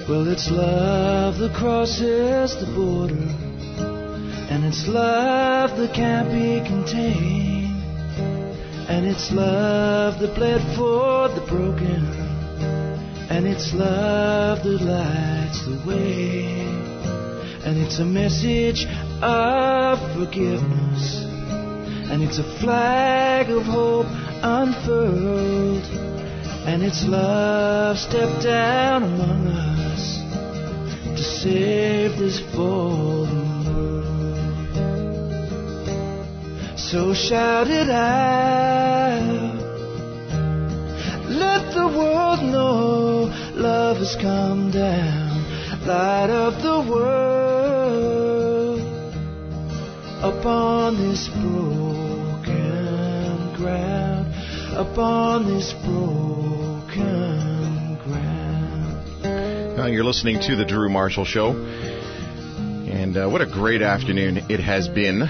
Well, it's love that crosses the border, and it's love that can't be contained, and it's love that bled for the broken, and it's love that lights the way, and it's a message of forgiveness, and it's a flag of hope unfurled, and it's love stepped down among us to save this fallen world. So shout it out, let the world know love has come down, light of the world, upon this broken ground, upon this broken ground. You're listening to the Drew Marshall Show, and what a great afternoon it has been.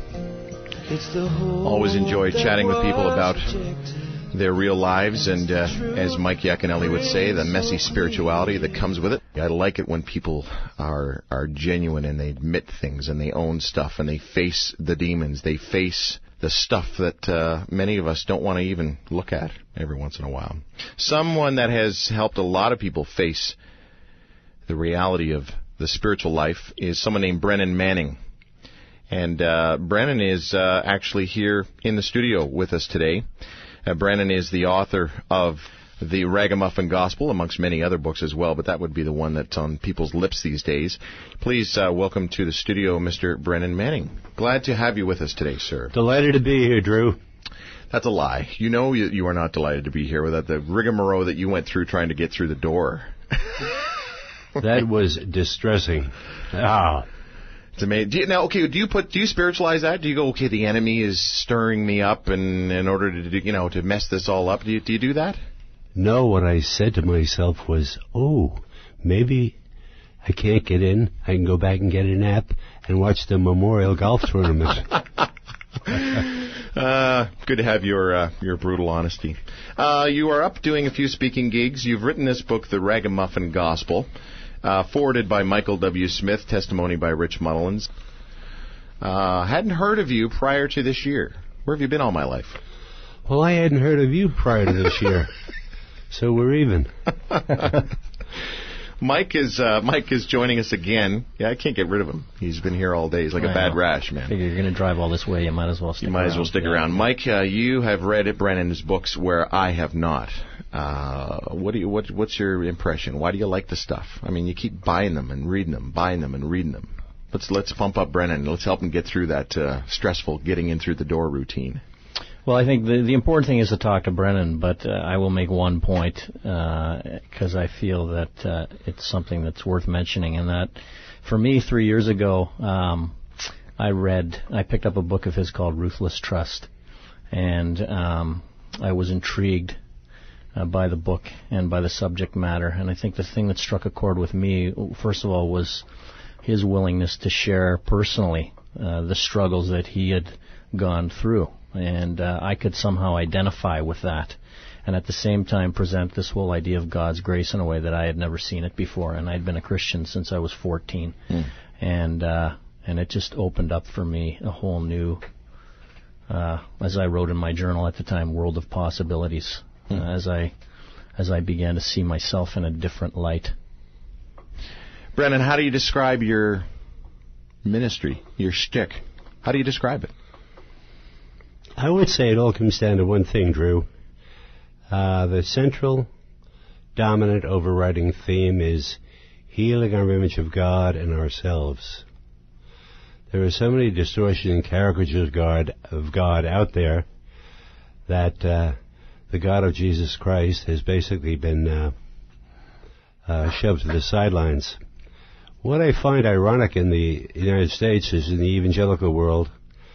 Always enjoy chatting with people about their real lives, and as Mike Yaconelli would say, the messy spirituality that comes with it. I like it when people are genuine and they admit things and they own stuff and they face the demons. They face the stuff that many of us don't want to even look at every once in a while. Someone that has helped a lot of people face the reality of the spiritual life is someone named Brennan Manning. And Brennan is actually here in the studio with us today. Brennan is the author of The Ragamuffin Gospel, amongst many other books as well, but that would be the one that's on people's lips these days. Please welcome to the studio Mr. Brennan Manning. Glad to have you with us today, sir. Delighted to be here, Drew. That's a lie. You know you are not delighted to be here without the rigmarole that you went through trying to get through the door. That was distressing. It's amazing. Do you spiritualize that? Do you go, okay, the enemy is stirring me up, and in order to to mess this all up, do you do that? No, what I said to myself was, maybe I can't get in. I can go back and get a nap and watch the Memorial Golf Tournament. Good to have your brutal honesty. You are up doing a few speaking gigs. You've written this book, The Ragamuffin Gospel, forwarded by Michael W. Smith, testimony by Rich Mullins. Hadn't heard of you prior to this year. Where have you been all my life? Well, I hadn't heard of you prior to this year, so we're even. Mike is joining us again. Yeah, I can't get rid of him. He's been here all day. He's like a bad rash, man. Figure you're going to drive all this way. You might as well stick around. Mike, you have read Brennan's books where I have not. What's your impression? Why do you like the stuff? I mean, you keep buying them and reading them, buying them and reading them. Let's pump up Brennan. Let's help him get through that stressful getting in through the door routine. Well, I think the important thing is to talk to Brennan, but I will make one point because I feel that it's something that's worth mentioning, and that for me 3 years ago, I picked up a book of his called Ruthless Trust, and I was intrigued by the book and by the subject matter, and I think the thing that struck a chord with me, first of all, was his willingness to share personally the struggles that he had gone through. And I could somehow identify with that, and at the same time present this whole idea of God's grace in a way that I had never seen it before. And I'd been a Christian since I was 14, and it just opened up for me a whole new, as I wrote in my journal at the time, world of possibilities. As I began to see myself in a different light. Brennan, how do you describe your ministry, your shtick? How do you describe it? I would say it all comes down to one thing, Drew. The central, dominant, overriding theme is healing our image of God and ourselves. There are so many distortions and caricatures of God out there that the God of Jesus Christ has basically been shoved to the sidelines. What I find ironic in the United States is in the evangelical world,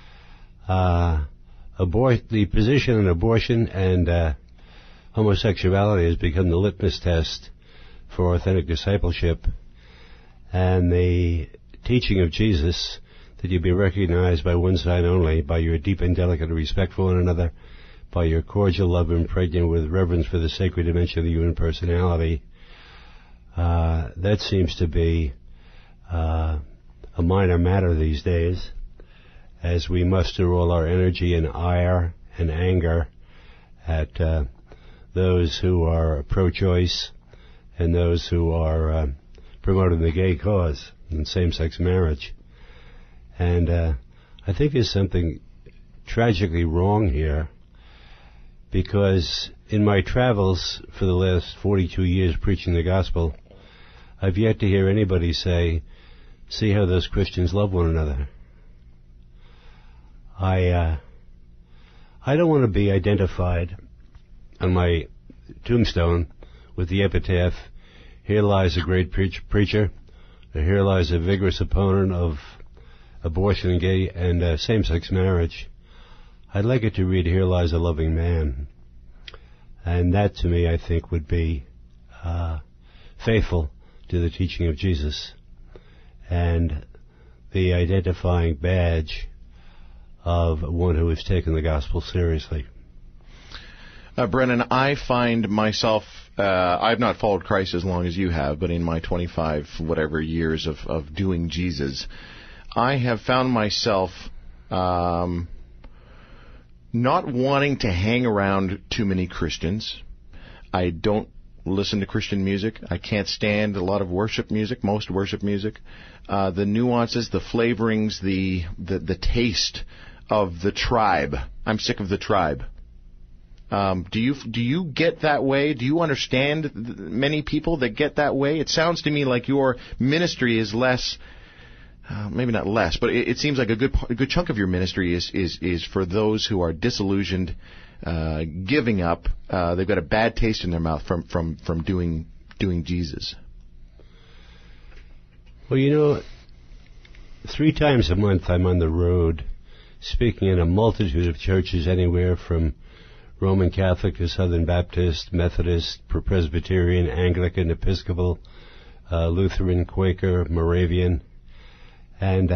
the position on abortion and homosexuality has become the litmus test for authentic discipleship, and the teaching of Jesus that you be recognized by one side only, by your deep and delicate respect for one another, by your cordial love impregnated with reverence for the sacred dimension of the human personality, That seems to be a minor matter these days, as we muster all our energy and ire and anger at those who are pro-choice and those who are promoting the gay cause and same-sex marriage. And I think there's something tragically wrong here, because in my travels for the last 42 years preaching the gospel, I've yet to hear anybody say, "See how those Christians love one another." I don't want to be identified on my tombstone with the epitaph, "Here lies a great preacher," or "Here lies a vigorous opponent of abortion and gay and same-sex marriage." I'd like it to read, "Here lies a loving man." And that, to me, I think, would be faithful to the teaching of Jesus and the identifying badge of one who has taken the gospel seriously. Brennan, I find myself, I've not followed Christ as long as you have, but in my 25 whatever years of doing Jesus, I have found myself not wanting to hang around too many Christians. I don't listen to Christian music. I can't stand a lot of worship music, most worship music. The nuances, the flavorings, the taste of the tribe. I'm sick of the tribe. Do you get that way? Do you understand many people that get that way? It sounds to me like your ministry is less, maybe not less, but it seems like a good chunk of your ministry is for those who are disillusioned, giving up. They've got a bad taste in their mouth from doing Jesus. Well, 3 times a month I'm on the road speaking in a multitude of churches, anywhere from Roman Catholic to Southern Baptist, Methodist, Presbyterian, Anglican, Episcopal, Lutheran, Quaker, Moravian. And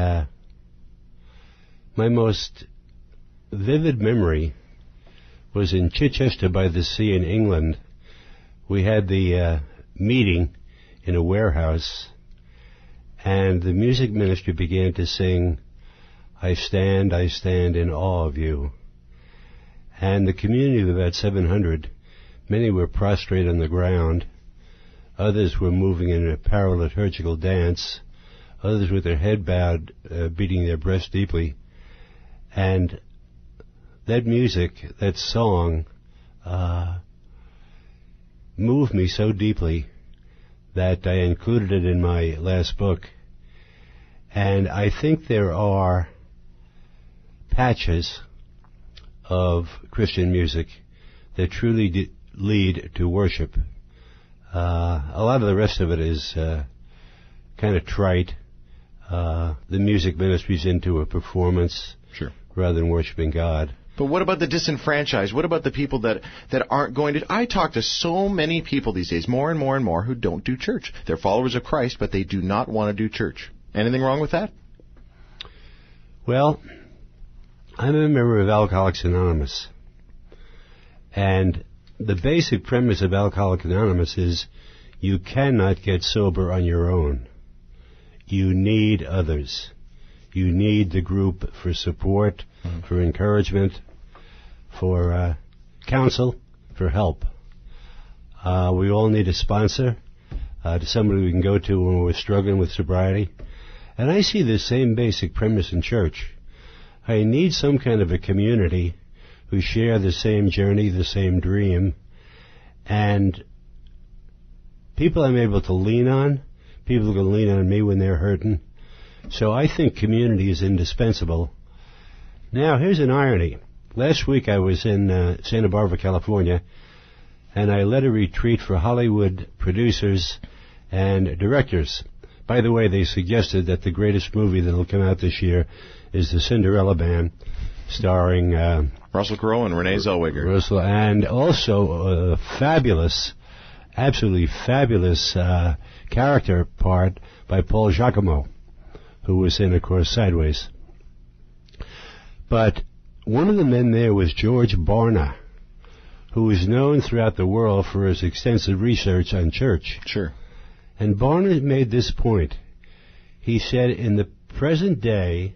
my most vivid memory was in Chichester by the Sea in England. We had the meeting in a warehouse, and the music ministry began to sing, I stand in awe of you." And the community of about 700, many were prostrate on the ground, others were moving in a paraliturgical dance, others with their head bowed, beating their breast deeply. And that music, that song, moved me so deeply that I included it in my last book. And I think there are patches of Christian music that truly lead to worship. A lot of the rest of it is kind of trite. The music ministry's into a performance, sure, rather than worshiping God. But what about the disenfranchised? What about the people that aren't going to... I talk to so many people these days, more and more and more, who don't do church. They're followers of Christ, but they do not want to do church. Anything wrong with that? Well, I'm a member of Alcoholics Anonymous. And the basic premise of Alcoholics Anonymous is you cannot get sober on your own. You need others. You need the group for support, for encouragement, for counsel, for help. We all need a sponsor, to somebody we can go to when we're struggling with sobriety. And I see the same basic premise in church. I need some kind of a community who share the same journey, the same dream, and people I'm able to lean on, people who can lean on me when they're hurting. So I think community is indispensable. Now, here's an irony. Last week I was in Santa Barbara, California, and I led a retreat for Hollywood producers and directors. By the way, they suggested that the greatest movie that will come out this year is The Cinderella Band, starring Russell Crowe and Renee Zellweger. Russell, and also a fabulous, absolutely fabulous character part by Paul Giacomo, who was in, of course, Sideways. But one of the men there was George Barna, who is known throughout the world for his extensive research on church. Sure. And Barna made this point. He said, in the present day,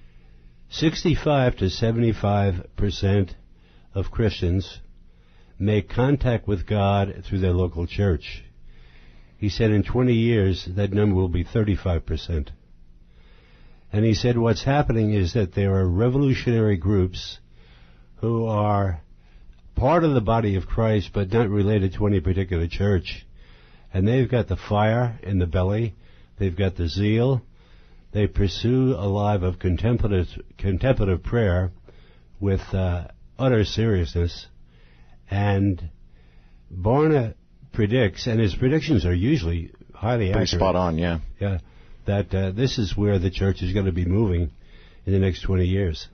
65 to 75% of Christians make contact with God through their local church. He said in 20 years, that number will be 35%. And he said what's happening is that there are revolutionary groups who are part of the body of Christ but not related to any particular church. And they've got the fire in the belly. They've got the zeal. They pursue a life of contemplative prayer with utter seriousness. And Barna predicts, and his predictions are usually highly accurate. Pretty spot on, yeah. Yeah, that this is where the church is going to be moving in the next 20 years.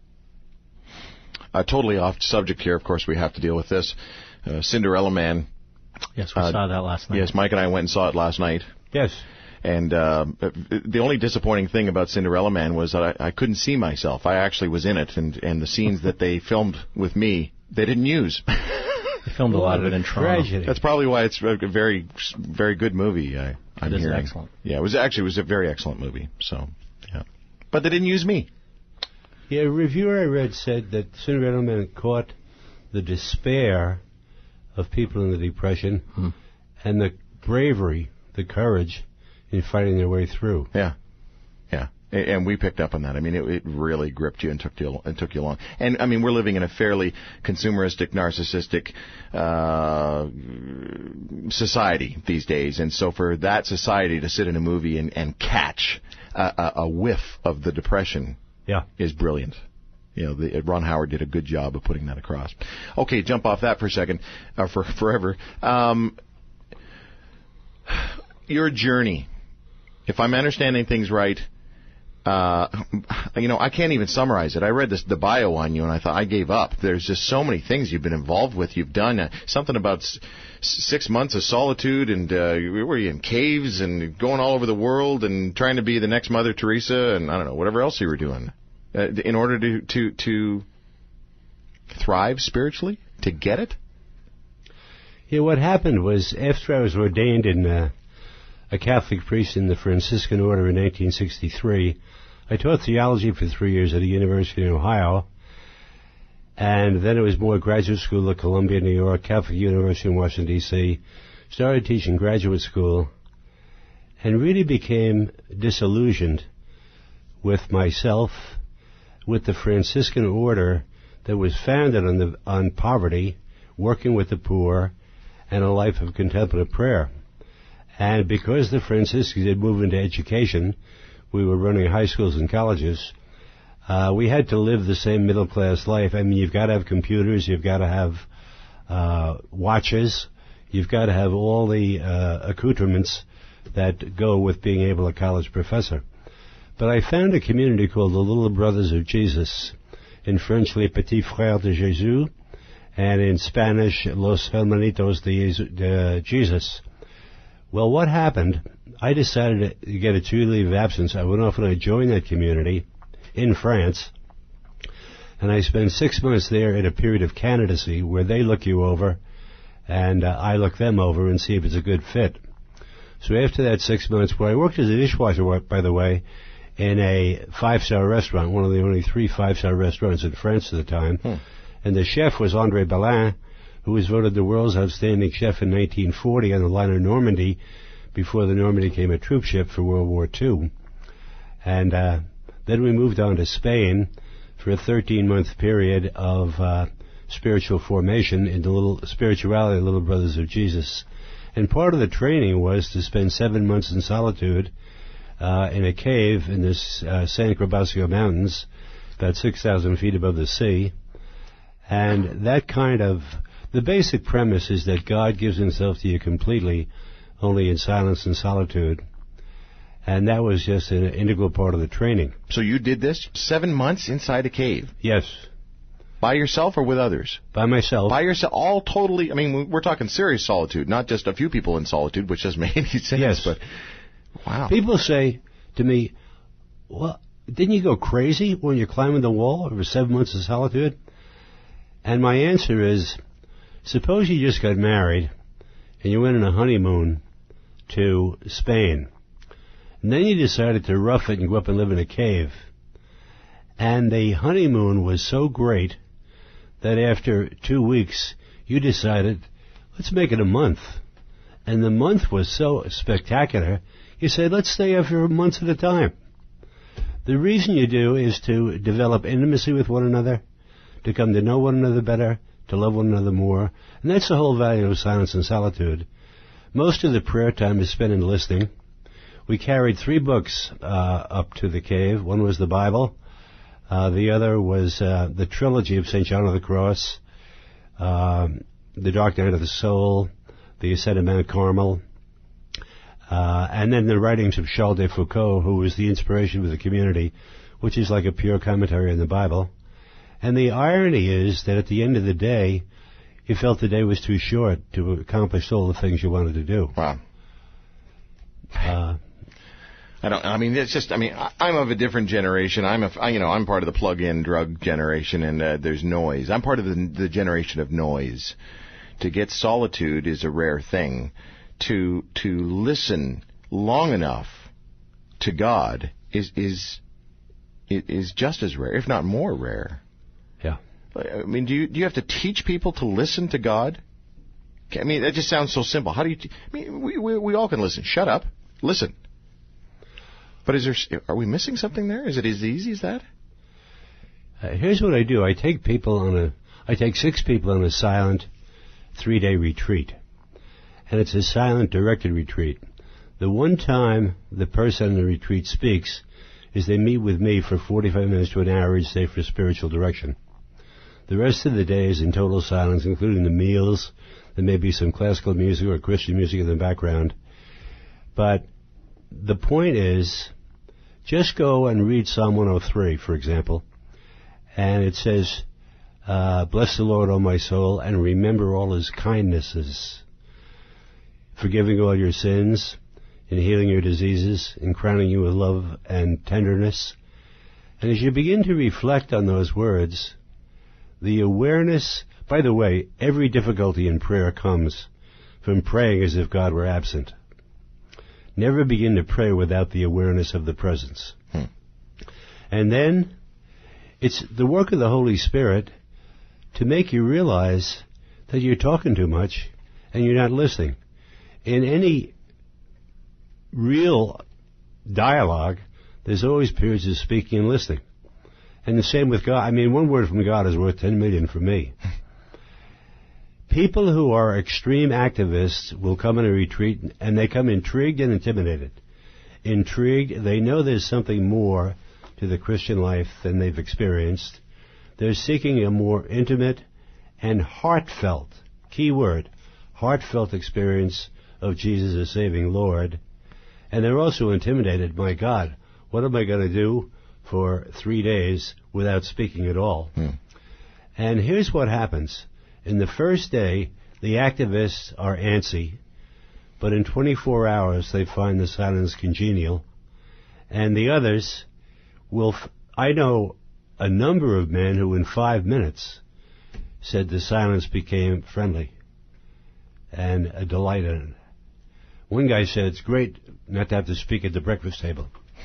Totally off subject here, of course, we have to deal with this. Cinderella Man. Yes, we saw that last night. Yes, Mike and I went and saw it last night. Yes. And the only disappointing thing about Cinderella Man was that I couldn't see myself. I actually was in it, and the scenes that they filmed with me, they didn't use. They filmed a lot of it in Toronto. Tragedy. That's probably why it's a very, very good movie. I'm it is hearing. Excellent. Yeah, it was a very excellent movie. So, yeah, but they didn't use me. Yeah, a reviewer I read said that Cinderella Man caught the despair of people in the Depression and the bravery, the courage in fighting their way through. Yeah, yeah, and we picked up on that. I mean, it really gripped you and took you along. And I mean, we're living in a fairly consumeristic, narcissistic society these days, and so for that society to sit in a movie and catch a whiff of the Depression, is brilliant. You know, Ron Howard did a good job of putting that across. Okay, jump off that for a second, for forever. Your journey. If I'm understanding things right, I can't even summarize it. I read the bio on you, and I thought I gave up. There's just so many things you've been involved with. You've done something about 6 months of solitude, and were you in caves and going all over the world and trying to be the next Mother Teresa, and I don't know, whatever else you were doing, in order to thrive spiritually, to get it? Yeah, what happened was after I was ordained in a Catholic priest in the Franciscan Order in 1963. I taught theology for 3 years at the University of Ohio, and then it was more graduate school at Columbia, New York, Catholic University in Washington, D.C., started teaching graduate school, and really became disillusioned with myself, with the Franciscan Order that was founded on poverty, working with the poor, and a life of contemplative prayer. And because the Franciscans had moved into education, we were running high schools and colleges, we had to live the same middle-class life. I mean, you've got to have computers, you've got to have watches, you've got to have all the accoutrements that go with being a college professor. But I found a community called the Little Brothers of Jesus, in French, Les Petits Frères de Jésus, and in Spanish, Los Hermanitos de Jesus. Well, what happened, I decided to get a 2-year leave of absence. I went off and I joined that community in France, and I spent 6 months there in a period of candidacy where they look you over and I look them over and see if it's a good fit. So after that 6 months, where I worked as a dishwasher, by the way, in a 5-star restaurant, one of the only 3 5-star restaurants in France at the time, and the chef was André Balin, who was voted the world's outstanding chef in 1940 on the liner Normandy, before the Normandy became a troop ship for World War II. And then we moved on to Spain for a 13-month period of spiritual formation in the Little Brothers of Jesus. And part of the training was to spend 7 months in solitude in a cave in the San Crepuscio Mountains, about 6,000 feet above the sea. And that kind of... The basic premise is that God gives himself to you completely, only in silence and solitude. And that was just an integral part of the training. So you did this 7 months inside a cave? Yes. By yourself or with others? By myself. By yourself, all totally, I mean, we're talking serious solitude, not just a few people in solitude, which doesn't make any sense. Yes. But, wow. People say to me, well, didn't you go crazy when you're climbing the wall over 7 months of solitude? And my answer is, suppose you just got married and you went on a honeymoon to Spain. And then you decided to rough it and go up and live in a cave. And the honeymoon was so great that after 2 weeks, you decided, let's make it a month. And the month was so spectacular, you said, let's stay here for months at a time. The reason you do is to develop intimacy with one another, to come to know one another better, to love one another more. And that's the whole value of silence and solitude. Most of the prayer time is spent in listening. We carried 3 books up to the cave. One was the Bible. The other was the trilogy of St. John of the Cross, The Dark Night of the Soul, The Ascent of Mount Carmel, and then the writings of Charles de Foucault, who was the inspiration for the community, which is like a pure commentary on the Bible. And the irony is that at the end of the day, you felt the day was too short to accomplish all the things you wanted to do. Wow. I'm of a different generation. I'm part of the plug-in drug generation, and there's noise. I'm part of the generation of noise. To get solitude is a rare thing. To listen long enough to God is just as rare, if not more rare. Yeah. I mean, do you have to teach people to listen to God? I mean, that just sounds so simple. How do you? We all can listen. Shut up. Listen. But are we missing something there? Is it as easy as that? Here's what I do. I take 6 people on a silent 3-day retreat. And it's a silent, directed retreat. The one time the person on the retreat speaks is they meet with me for 45 minutes to an hour each day for spiritual direction. The rest of the day is in total silence, including the meals. There may be some classical music or Christian music in the background. But the point is, just go and read Psalm 103, for example, and it says, bless the Lord, O my soul, and remember all his kindnesses, forgiving all your sins, and healing your diseases, and crowning you with love and tenderness. And as you begin to reflect on those words, the awareness, by the way, every difficulty in prayer comes from praying as if God were absent. Never begin to pray without the awareness of the presence. And then it's the work of the Holy Spirit to make you realize that you're talking too much and you're not listening. In any real dialogue, there's always periods of speaking and listening. And the same with God. I mean, one word from God is worth 10 million from me. People who are extreme activists will come in a retreat, and they come intrigued and intimidated. Intrigued, they know there's something more to the Christian life than they've experienced. They're seeking a more intimate and heartfelt, key word, heartfelt experience of Jesus as saving Lord. And they're also intimidated. My God, what am I going to do for 3 days without speaking at all? And here's what happens. In the first day, the activists are antsy, but in 24 hours they find the silence congenial. And the others will... I know a number of men who in 5 minutes said the silence became friendly and a delight in it. One guy said it's great not to have to speak at the breakfast table.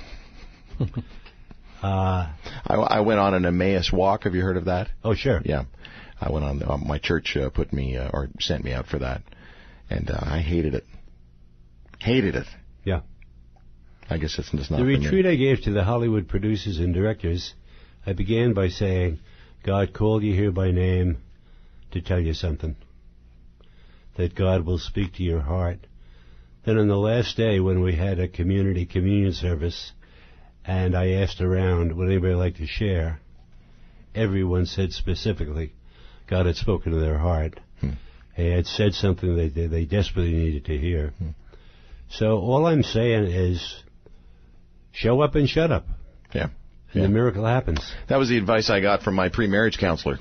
I went on an Emmaus walk. Have you heard of that? Oh, sure. Yeah. I went on, my church put me, or sent me out for that, and I hated it. Hated it. Yeah. I guess it's just not the retreat I gave to the Hollywood producers and directors, I began by saying, God called you here by name to tell you something. That God will speak to your heart. Then on the last day when we had a community communion service, and I asked around, would anybody like to share? Everyone said specifically, God had spoken to their heart. He had said something they desperately needed to hear. So all I'm saying is, show up and shut up. Yeah. And the miracle happens. That was the advice I got from my pre-marriage counselor.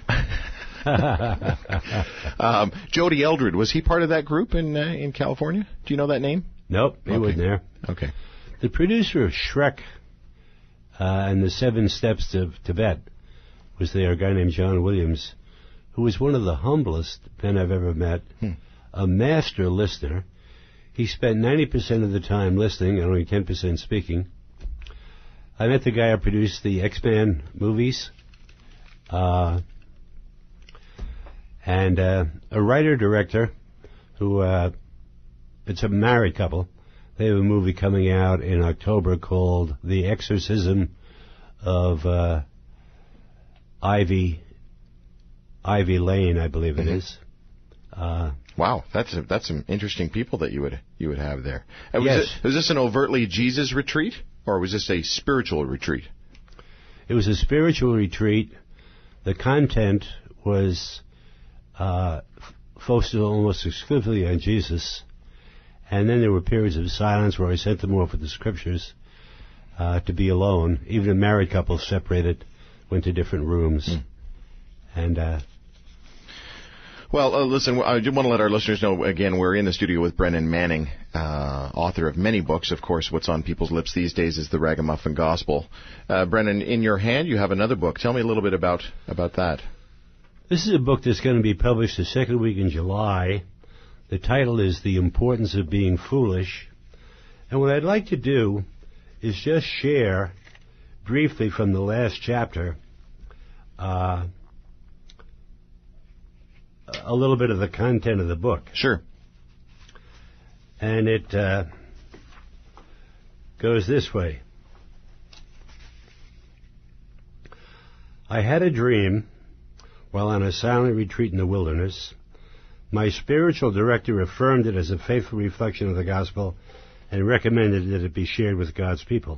Jody Eldred, was he part of that group in California? Do you know that name? Nope, he wasn't there. Okay. The producer of Shrek and the 7 Steps to Tibet was there, a guy named John Williams, who was one of the humblest men I've ever met, a master listener. He spent 90% of the time listening and only 10% speaking. I met the guy who produced the X-Men movies. And a writer-director who, it's a married couple. They have a movie coming out in October called The Exorcism of Ivy Lane, I believe it is. Wow, that's some interesting people that you would have there. Yes. Was this an overtly Jesus retreat, or was this a spiritual retreat? It was a spiritual retreat. The content was focused almost exclusively on Jesus, and then there were periods of silence where I sent them off with the scriptures to be alone. Even a married couple separated, went to different rooms, and. Well, listen, I just want to let our listeners know, again, we're in the studio with Brennan Manning, author of many books. Of course, what's on people's lips these days is the Ragamuffin Gospel. Brennan, in your hand, you have another book. Tell me a little bit about that. This is a book that's going to be published the second week in July. The title is The Importance of Being Foolish. And what I'd like to do is just share briefly from the last chapter a little bit of the content of the book. Sure. And it goes this way. I had a dream while on a silent retreat in the wilderness. My spiritual director affirmed it as a faithful reflection of the gospel and recommended that it be shared with God's people.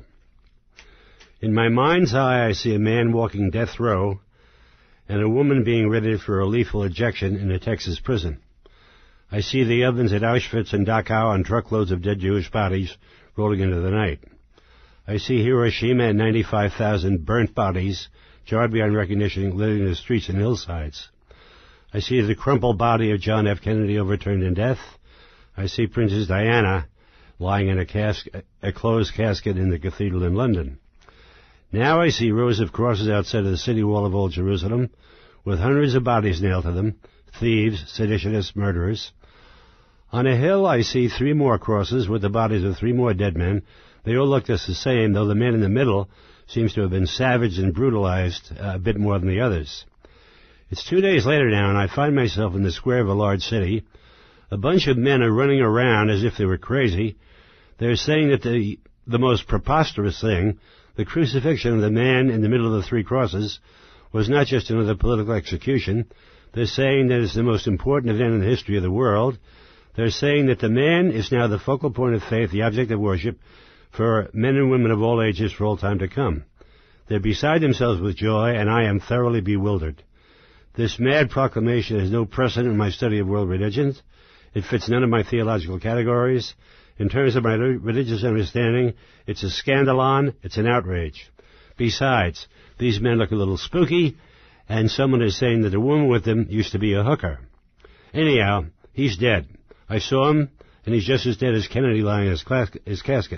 In my mind's eye, I see a man walking death row and a woman being ready for a lethal ejection in a Texas prison. I see the ovens at Auschwitz and Dachau and truckloads of dead Jewish bodies rolling into the night. I see Hiroshima and 95,000 burnt bodies, jarred beyond recognition, littering the streets and hillsides. I see the crumpled body of John F. Kennedy overturned in death. I see Princess Diana lying in a closed casket in the cathedral in London. Now I see rows of crosses outside of the city wall of Old Jerusalem, with hundreds of bodies nailed to them, thieves, seditionists, murderers. On a hill I see 3 more crosses with the bodies of 3 more dead men. They all look just the same, though the man in the middle seems to have been savaged and brutalized a bit more than the others. It's 2 days later now, and I find myself in the square of a large city. A bunch of men are running around as if they were crazy. They're saying that the most preposterous thing, the crucifixion of the man in the middle of the 3 crosses, was not just another political execution. They're saying that it's the most important event in the history of the world. They're saying that the man is now the focal point of faith, the object of worship, for men and women of all ages for all time to come. They're beside themselves with joy, and I am thoroughly bewildered. This mad proclamation has no precedent in my study of world religions. It fits none of my theological categories. In terms of my religious understanding, it's a scandalon, it's an outrage. Besides, these men look a little spooky, and someone is saying that the woman with them used to be a hooker. Anyhow, he's dead. I saw him, and he's just as dead as Kennedy lying in his casket.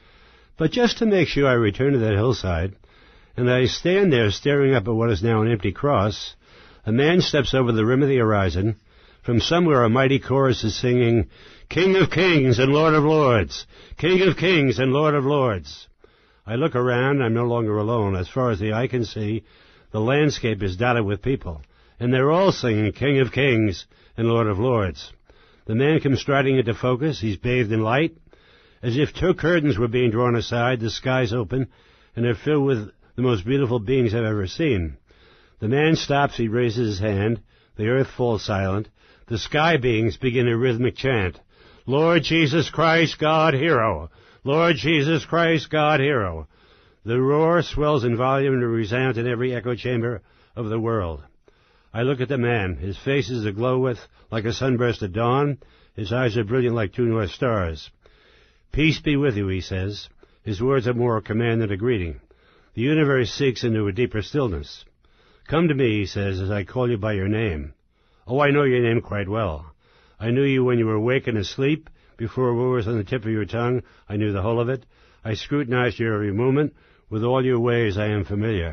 But just to make sure, I return to that hillside, and I stand there staring up at what is now an empty cross. A man steps over the rim of the horizon. From somewhere a mighty chorus is singing, "King of Kings and Lord of Lords! King of Kings and Lord of Lords!" I look around. I'm no longer alone. As far as the eye can see, the landscape is dotted with people, and they're all singing, "King of Kings and Lord of Lords." The man comes striding into focus. He's bathed in light. As if 2 curtains were being drawn aside, the skies open, and they're filled with the most beautiful beings I've ever seen. The man stops. He raises his hand. The earth falls silent. The sky beings begin a rhythmic chant. "Lord Jesus Christ, God hero! Lord Jesus Christ, God hero!" The roar swells in volume and resounds in every echo chamber of the world. I look at the man. His face is aglow with like a sunburst at dawn. His eyes are brilliant like 2 north stars. "Peace be with you," he says. His words are more a command than a greeting. The universe seeks into a deeper stillness. "Come to me," he says, "as I call you by your name." "Oh, I know your name quite well. I knew you when you were awake and asleep. Before a word was on the tip of your tongue, I knew the whole of it. I scrutinized your every movement. With all your ways I am familiar."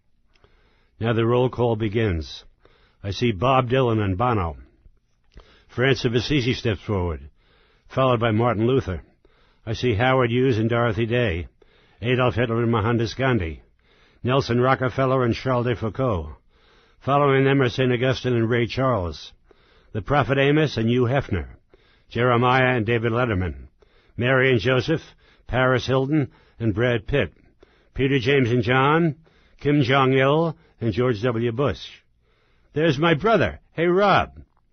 Now the roll call begins. I see Bob Dylan and Bono. Francis of Assisi steps forward. followed by Martin Luther. I see Howard Hughes and Dorothy Day, Adolf Hitler and Mohandas Gandhi, Nelson Rockefeller and Charles de Foucault. Following them are St. Augustine and Ray Charles, the Prophet Amos and Hugh Hefner, Jeremiah and David Letterman, Mary and Joseph, Paris Hilton and Brad Pitt, Peter, James and John, Kim Jong-il and George W. Bush. There's my brother. Hey, Rob.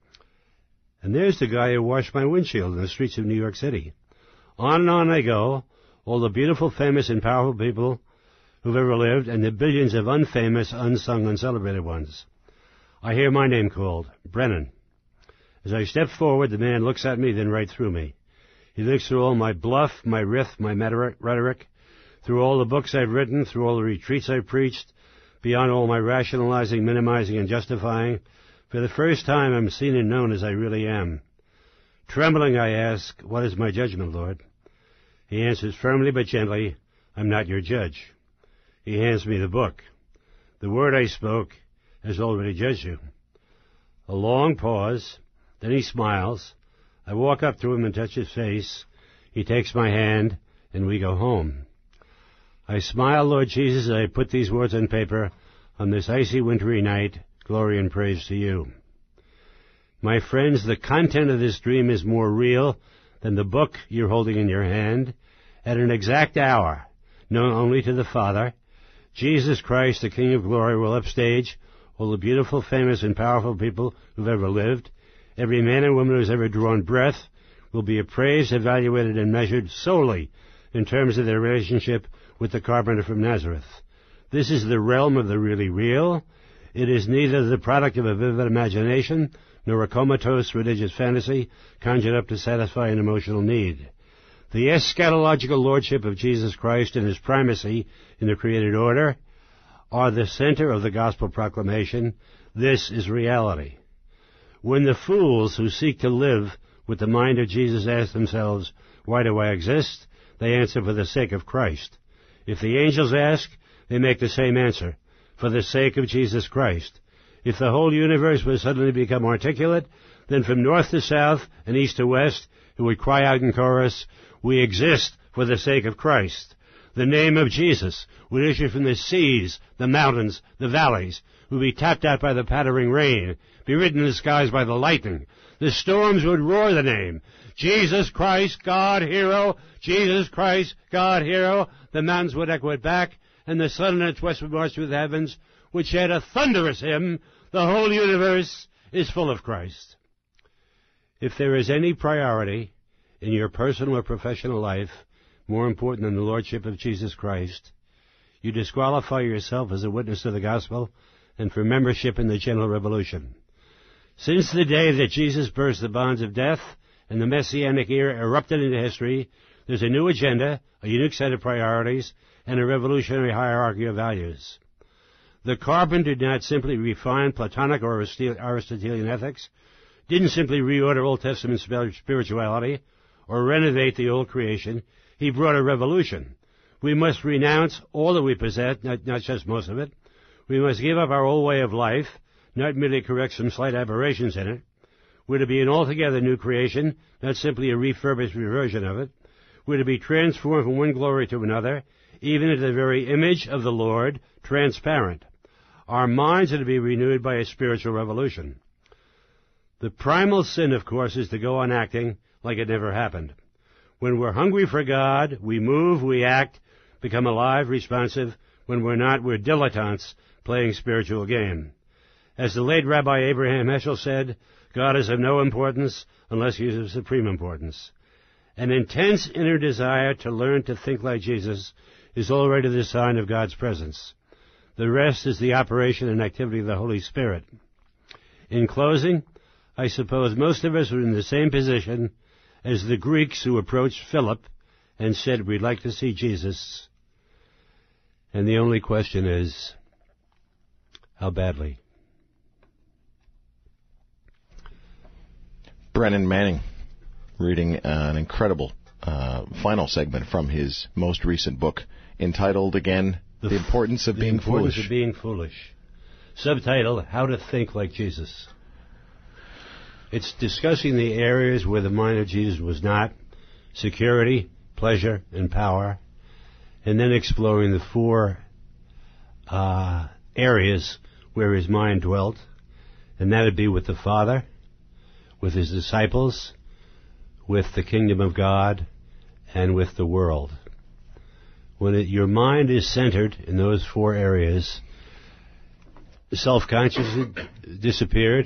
And there's the guy who washed my windshield in the streets of New York City. On and on I go, all the beautiful, famous, and powerful people who've ever lived, and the billions of unfamous, unsung, uncelebrated ones. I hear my name called, Brennan. As I step forward, the man looks at me, then right through me. He looks through all my bluff, my riff, my rhetoric, through all the books I've written, through all the retreats I've preached, beyond all my rationalizing, minimizing, and justifying. For the first time, I'm seen and known as I really am. Trembling, I ask, what is my judgment, Lord? He answers firmly but gently, I'm not your judge. He hands me the book. The word I spoke has already judged you. A long pause. Then he smiles. I walk up to him and touch his face. He takes my hand, and we go home. I smile, Lord Jesus, as I put these words on paper on this icy, wintry night. Glory and praise to you. My friends, the content of this dream is more real than the book you're holding in your hand. At an exact hour, known only to the Father, Jesus Christ, the King of Glory, will upstage all the beautiful, famous, and powerful people who've ever lived. Every man and woman who's ever drawn breath will be appraised, evaluated, and measured solely in terms of their relationship with the carpenter from Nazareth. This is the realm of the really real. It is neither the product of a vivid imagination nor a comatose religious fantasy conjured up to satisfy an emotional need. The eschatological lordship of Jesus Christ and his primacy in the created order are the center of the gospel proclamation. This is reality. When the fools who seek to live with the mind of Jesus ask themselves, why do I exist? They answer, for the sake of Christ. If the angels ask, they make the same answer, for the sake of Jesus Christ. If the whole universe would suddenly become articulate, then from north to south and east to west, it would cry out in chorus, we exist for the sake of Christ. The name of Jesus would issue from the seas, the mountains, the valleys, would be tapped out by the pattering rain, be written in the skies by the lightning. The storms would roar the name. Jesus Christ, God, hero. Jesus Christ, God, hero. The mountains would echo it back, and the sun in its westward march through the heavens would shed a thunderous hymn. The whole universe is full of Christ. If there is any priority in your personal or professional life more important than the Lordship of Jesus Christ, you disqualify yourself as a witness to the gospel and for membership in the general revolution. Since the day that Jesus burst the bonds of death and the Messianic era erupted into history, there's a new agenda, a unique set of priorities, and a revolutionary hierarchy of values. The carpenter did not simply refine Platonic or Aristotelian ethics, didn't simply reorder Old Testament spirituality, or renovate the old creation. He brought a revolution. We must renounce all that we possess, not just most of it. We must give up our old way of life, not merely correct some slight aberrations in it. We're to be an altogether new creation, not simply a refurbished version of it. We're to be transformed from one glory to another, even into the very image of the Lord, transparent. Our minds are to be renewed by a spiritual revolution. The primal sin, of course, is to go on acting like it never happened. When we're hungry for God, we move, we act, become alive, responsive. When we're not, we're dilettantes playing spiritual game. As the late Rabbi Abraham Heschel said, God is of no importance unless he is of supreme importance. An intense inner desire to learn to think like Jesus is already the sign of God's presence. The rest is the operation and activity of the Holy Spirit. In closing, I suppose most of us are in the same position as the Greeks who approached Philip and said, we'd like to see Jesus. And the only question is, how badly? Brennan Manning, reading an incredible final segment from his most recent book, entitled, again, The Importance of Being Foolish. The Importance of Being Foolish. Subtitle, How to Think Like Jesus. It's discussing the areas where the mind of Jesus was not: security, pleasure, and power. And then exploring the 4 areas where his mind dwelt. And that would be with the Father, with his disciples, with the kingdom of God, and with the world. When your mind is centered in those 4 areas, self-consciousness disappeared,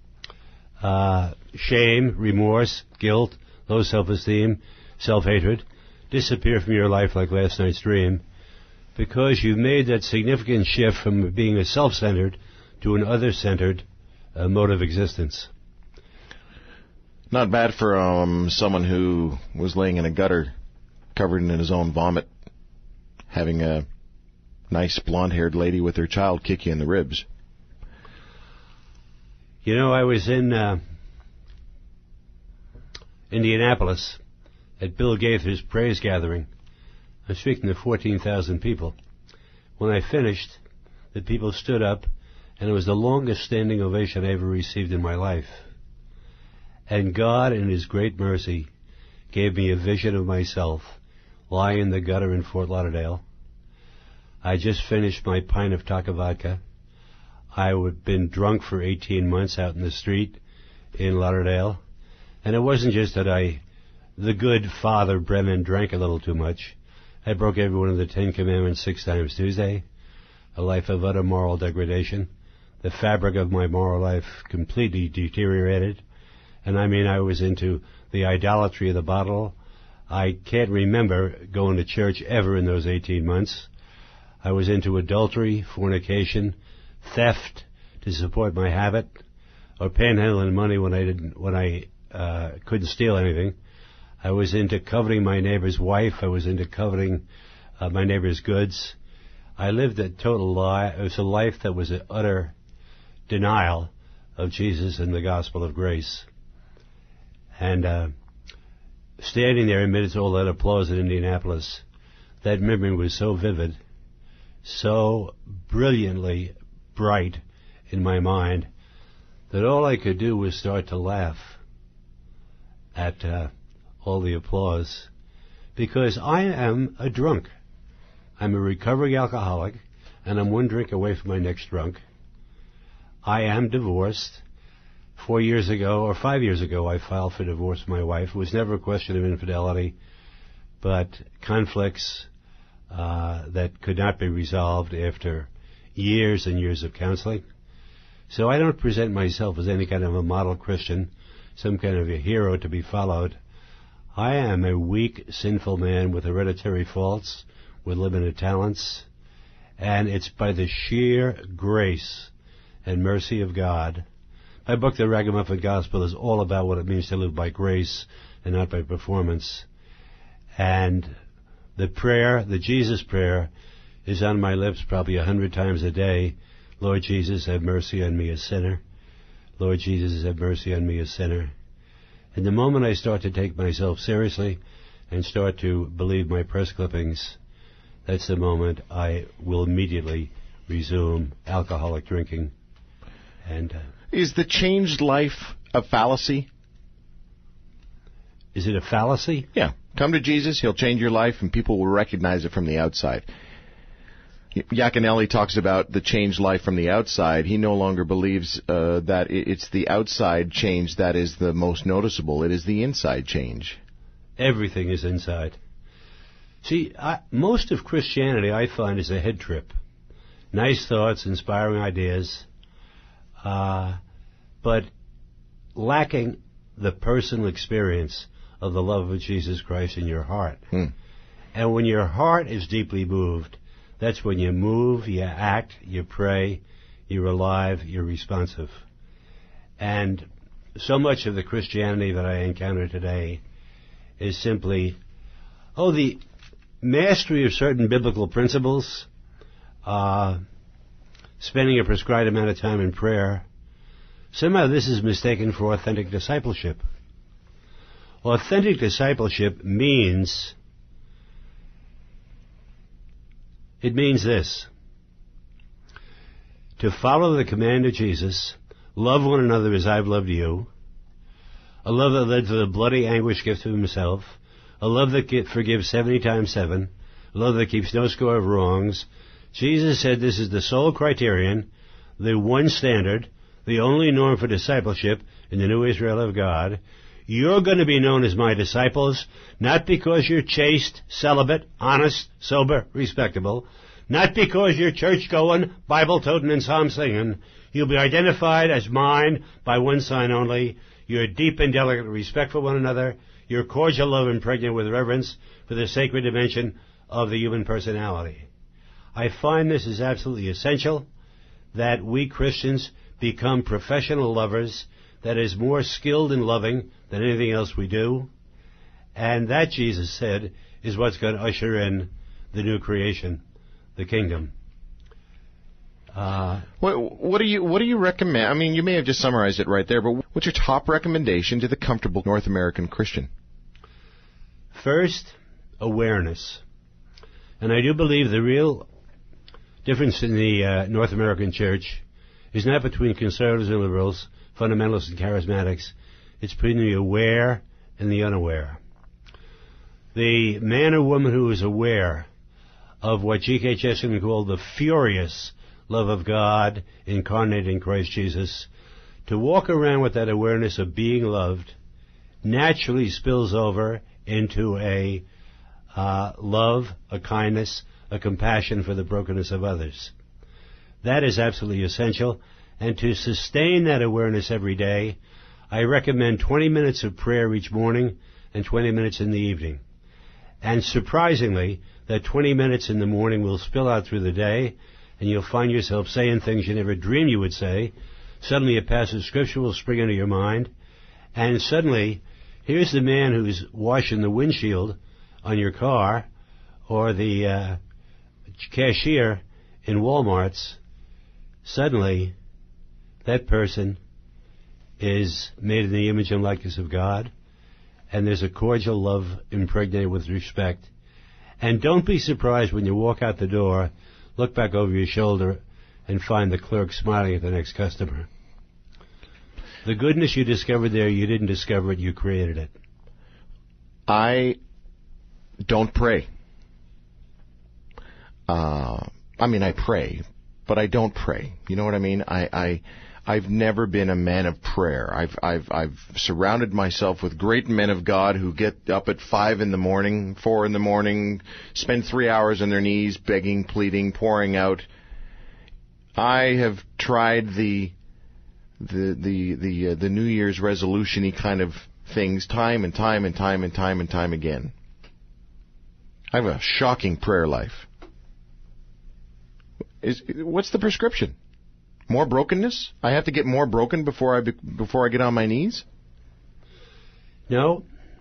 shame, remorse, guilt, low self-esteem, self-hatred disappear from your life like last night's dream, because you've made that significant shift from being a self-centered to an other-centered mode of existence. Not bad for someone who was laying in a gutter covered in his own vomit, having a nice blonde-haired lady with her child kick you in the ribs. You know, I was in Indianapolis at Bill Gaither's praise gathering. I was speaking to 14,000 people. When I finished, the people stood up, and it was the longest standing ovation I ever received in my life. And God, in his great mercy, gave me a vision of myself lying in the gutter in Fort Lauderdale. I just finished my pint of Taka vodka. I had been drunk for 18 months out in the street in Lauderdale. And it wasn't just that the good Father Brennan, drank a little too much. I broke every one of the 10 Commandments 6 times Tuesday. A life of utter moral degradation. The fabric of my moral life completely deteriorated. And I mean, I was into the idolatry of the bottle. I can't remember going to church ever in those 18 months. I was into adultery, fornication, theft to support my habit, or panhandling money when I couldn't steal anything. I was into coveting my neighbor's wife. I was into coveting my neighbor's goods. I lived a total lie. It was a life that was an utter denial of Jesus and the gospel of grace. And standing there amidst all that applause in Indianapolis, that memory was so vivid, so brilliantly bright in my mind, that all I could do was start to laugh at all the applause, because I am a drunk. I'm a recovering alcoholic, and I'm one drink away from my next drunk. I am divorced. 4 years ago, or 5 years ago, I filed for divorce with my wife. It was never a question of infidelity, but conflicts that could not be resolved after years and years of counseling. So I don't present myself as any kind of a model Christian, some kind of a hero to be followed. I am a weak, sinful man with hereditary faults, with limited talents, and it's by the sheer grace and mercy of God. My book, The Ragamuffin Gospel, is all about what it means to live by grace and not by performance. And the prayer, the Jesus prayer, is on my lips probably 100 times a day. Lord Jesus, have mercy on me, a sinner. Lord Jesus, have mercy on me, a sinner. And the moment I start to take myself seriously and start to believe my press clippings, that's the moment I will immediately resume alcoholic drinking. And is the changed life a fallacy? Is it a fallacy? Yeah. Come to Jesus, he'll change your life, and people will recognize it from the outside. Yaconelli talks about the changed life from the outside. He no longer believes that it's the outside change that is the most noticeable. It is the inside change. Everything is inside. See, most of Christianity, I find, is a head trip. Nice thoughts, inspiring ideas, but lacking the personal experience of the love of Jesus Christ in your heart. And when your heart is deeply moved, that's when you move, you act, you pray, you're alive, you're responsive. And so much of the Christianity that I encounter today is simply, the mastery of certain biblical principles, spending a prescribed amount of time in prayer. Somehow this is mistaken for authentic discipleship. Authentic discipleship means this: to follow the command of Jesus, love one another as I've loved you, a love that led to the bloody anguish gift of himself, a love that forgives 70 times 7, a love that keeps no score of wrongs. Jesus said this is the sole criterion, the one standard, the only norm for discipleship in the new Israel of God. You're going to be known as my disciples, not because you're chaste, celibate, honest, sober, respectable, not because you're church-going, Bible-toting, and psalm-singing. You'll be identified as mine by one sign only, your deep and delicate respect for one another, your cordial love impregnated with reverence for the sacred dimension of the human personality. I find this is absolutely essential, that we Christians become professional lovers, that is more skilled in loving than anything else we do. And that, Jesus said, is what's going to usher in the new creation, the kingdom. What do you recommend? I mean, you may have just summarized it right there, but what's your top recommendation to the comfortable North American Christian? First, awareness. And I do believe the real difference in the North American church is not between conservatives and liberals, fundamentalists and charismatics. It's between the aware and the unaware. The man or woman who is aware of what G.K. Chesterton called the furious love of God incarnate in Christ Jesus, to walk around with that awareness of being loved naturally spills over into a love, a kindness, a compassion for the brokenness of others. That is absolutely essential. And to sustain that awareness every day, I recommend 20 minutes of prayer each morning and 20 minutes in the evening. And surprisingly, that 20 minutes in the morning will spill out through the day, and you'll find yourself saying things you never dreamed you would say. Suddenly a passage of Scripture will spring into your mind, and suddenly, here's the man who's washing the windshield on your car, or the cashier in Walmart's. Suddenly, that person is made in the image and likeness of God, and there's a cordial love impregnated with respect. And don't be surprised when you walk out the door, look back over your shoulder, and find the clerk smiling at the next customer. The goodness you discovered there, you didn't discover it, you created it. I don't pray. I pray, but I don't pray. You know what I mean? I've never been a man of prayer. I've surrounded myself with great men of God who get up at 5 in the morning, 4 in the morning, spend 3 hours on their knees, begging, pleading, pouring out. I have tried the New Year's resolution-y kind of things time and time again. I have a shocking prayer life. What's the prescription? More brokenness? I have to get more broken before I get on my knees? No.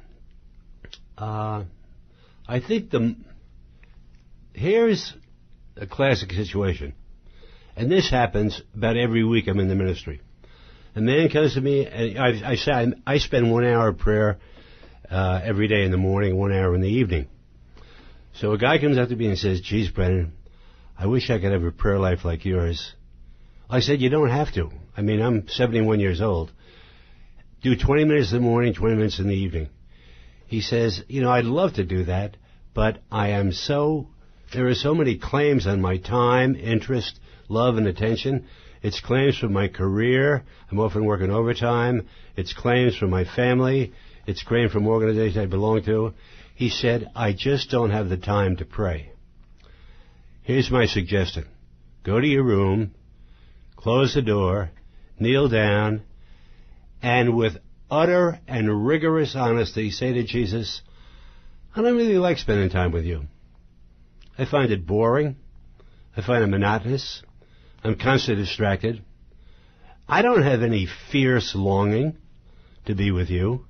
I think here's a classic situation. And this happens about every week I'm in the ministry. A man comes to me, and I spend 1 hour of prayer every day in the morning, 1 hour in the evening. So a guy comes up to me and says, "Geez, Brennan, I wish I could have a prayer life like yours." I said, "You don't have to. I mean, I'm 71 years old. Do 20 minutes in the morning, 20 minutes in the evening." He says, "I'd love to do that, but there are so many claims on my time, interest, love, and attention. It's claims for my career. I'm often working overtime. It's claims for my family. It's claims from organizations I belong to." He said, "I just don't have the time to pray." Here's my suggestion. Go to your room, close the door, kneel down, and with utter and rigorous honesty say to Jesus, "I don't really like spending time with you. I find it boring. I find it monotonous. I'm constantly distracted. I don't have any fierce longing to be with you.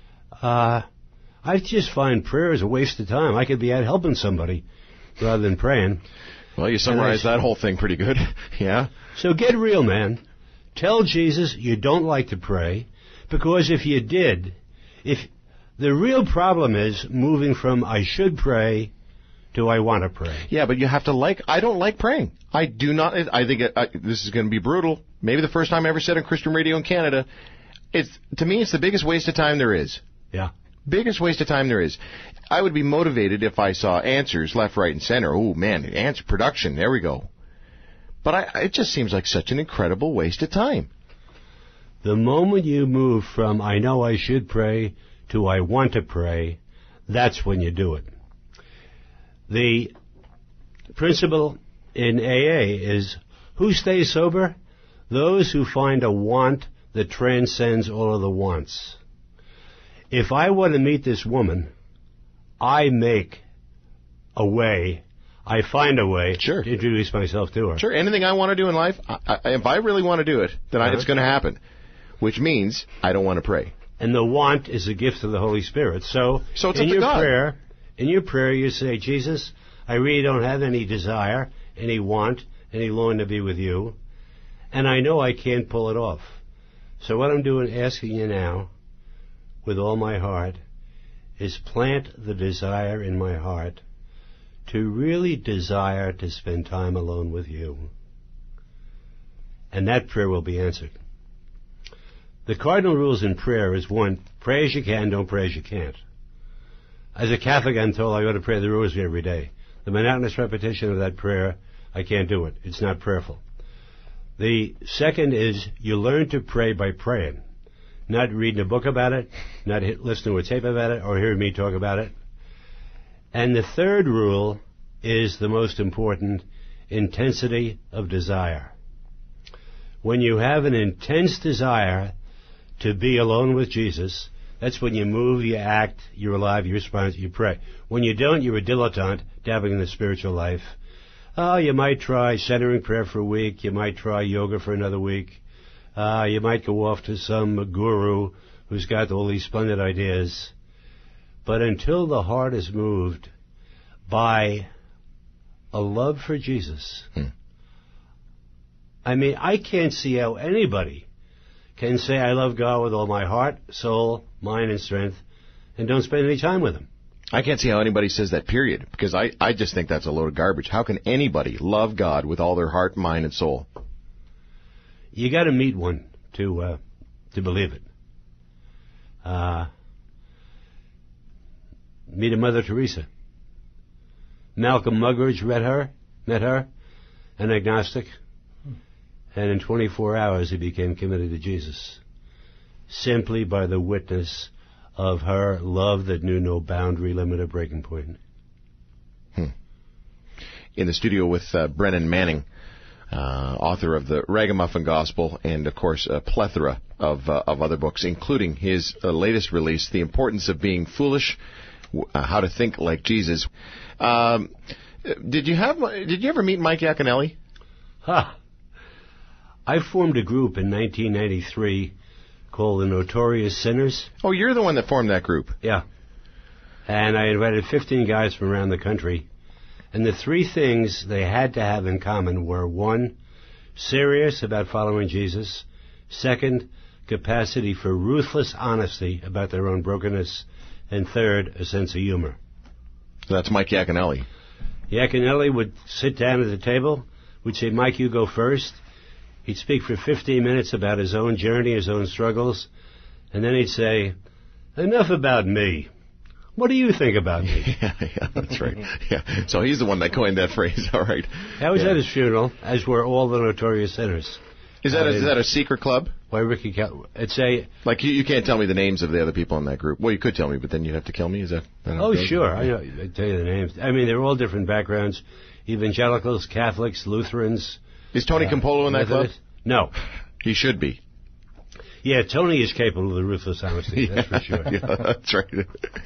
I just find prayer is a waste of time. I could be out helping somebody rather than praying." Well, you summarized that whole thing pretty good. Yeah. So get real, man. Tell Jesus you don't like to pray, because if you did, the real problem is moving from "I should pray" to "I want to pray." Yeah, but you have to I don't like praying. I do not. I think this is going to be brutal. Maybe the first time I ever said on Christian radio in Canada, To me, it's the biggest waste of time there is. Yeah. Biggest waste of time there is. I would be motivated if I saw answers left, right, and center. Oh, man, answer production. There we go. But it just seems like such an incredible waste of time. The moment you move from I know I should pray to I want to pray, that's when you do it. The principle in AA is who stays sober? Those who find a want that transcends all of the wants. If I want to meet this woman, I make a way, I find a way to introduce myself to her. Sure, anything I want to do in life, if I really want to do it, then it's going to happen, which means I don't want to pray. And the want is a gift of the Holy Spirit. So it's in your prayer, you say, Jesus, I really don't have any desire, any want, any longing to be with you, and I know I can't pull it off. So what I'm doing, asking you now, with all my heart, is plant the desire in my heart to really desire to spend time alone with you. And that prayer will be answered. The cardinal rules in prayer is, 1, pray as you can, don't pray as you can't. As a Catholic, I'm told I ought to pray the rosary every day. The monotonous repetition of that prayer, I can't do it. It's not prayerful. The second is you learn to pray by praying. Not reading a book about it, not listening to a tape about it, or hearing me talk about it. And the third rule is the most important, intensity of desire. When you have an intense desire to be alone with Jesus, that's when you move, you act, you're alive, you respond, you pray. When you don't, you're a dilettante, dabbling in the spiritual life. Oh, you might try centering prayer for a week, you might try yoga for another week. You might go off to some guru who's got all these splendid ideas. But until the heart is moved by a love for Jesus, I mean, I can't see how anybody can say, I love God with all my heart, soul, mind, and strength, and don't spend any time with Him. I can't see how anybody says that, period, because I just think that's a load of garbage. How can anybody love God with all their heart, mind, and soul? You got to meet one to believe it. Meet a Mother Teresa. Malcolm Muggeridge met her, an agnostic, and in 24 hours he became committed to Jesus, simply by the witness of her love that knew no boundary, limit, or breaking point. In the studio with Brennan Manning, author of the Ragamuffin Gospel, and of course a plethora of other books, including his latest release, The Importance of Being Foolish, How to Think Like Jesus. Did you ever meet Mike Yaconelli? I formed a group in 1993 called the Notorious Sinners. Oh, you're the one that formed that group? Yeah. And I invited 15 guys from around the country. And the three things they had to have in common were, 1, serious about following Jesus. 2, capacity for ruthless honesty about their own brokenness. And 3, a sense of humor. So that's Mike Yaconelli. Yaconelli would sit down at the table. We'd say, Mike, you go first. He'd speak for 15 minutes about his own journey, his own struggles. And then he'd say, enough about me. What do you think about me? Yeah, that's right. Yeah. So he's the one that coined that phrase. All right. I was at his funeral, as were all the Notorious Sinners. Is that a secret club? Why, Ricky? It's a like you can't tell me the names of the other people in that group. Well, you could tell me, but then you'd have to kill me. Is that? Oh, sure. I tell you the names. I mean, they're all different backgrounds: evangelicals, Catholics, Lutherans. Is Tony Campolo in that club? No. He should be. Yeah, Tony is capable of the ruthless honesty. That's for sure. Yeah, that's right.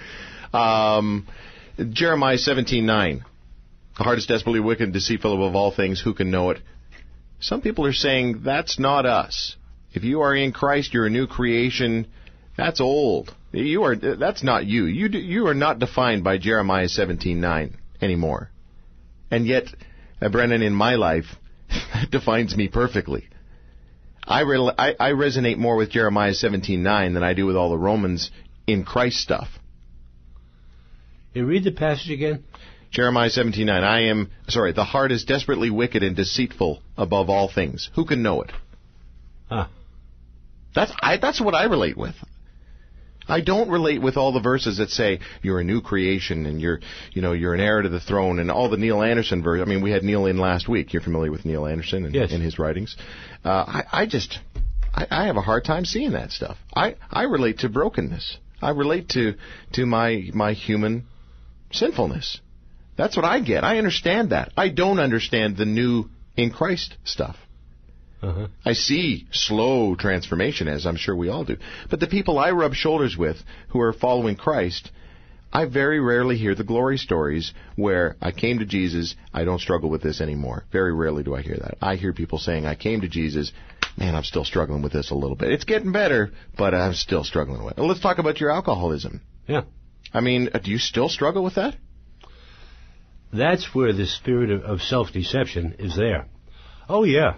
Jeremiah 17:9. The heart is desperately wicked and deceitful above all things. Who can know it? Some people are saying that's not us. If you are in Christ, you're a new creation. That's old. That's not you. You are not defined by Jeremiah 17:9 anymore. And yet, Brennan, in my life, that defines me perfectly. I resonate more with Jeremiah 17:9 than I do with all the Romans in Christ stuff. You read the passage again? Jeremiah 17:9. The heart is desperately wicked and deceitful above all things. Who can know it? That's what I relate with. I don't relate with all the verses that say you're a new creation and you're an heir to the throne and all the Neil Anderson verse. I mean, we had Neil in last week. You're familiar with Neil Anderson and yes. in his writings. I have a hard time seeing that stuff. I relate to brokenness. I relate to my human sinfulness. That's what I get. I understand that. I don't understand the new in Christ stuff. Uh-huh. I see slow transformation, as I'm sure we all do. But the people I rub shoulders with who are following Christ, I very rarely hear the glory stories where I came to Jesus, I don't struggle with this anymore. Very rarely do I hear that. I hear people saying, I came to Jesus, man, I'm still struggling with this a little bit. It's getting better, but I'm still struggling with it. Well, let's talk about your alcoholism. Yeah. I mean, do you still struggle with that? That's where the spirit of self-deception is there. Oh, yeah.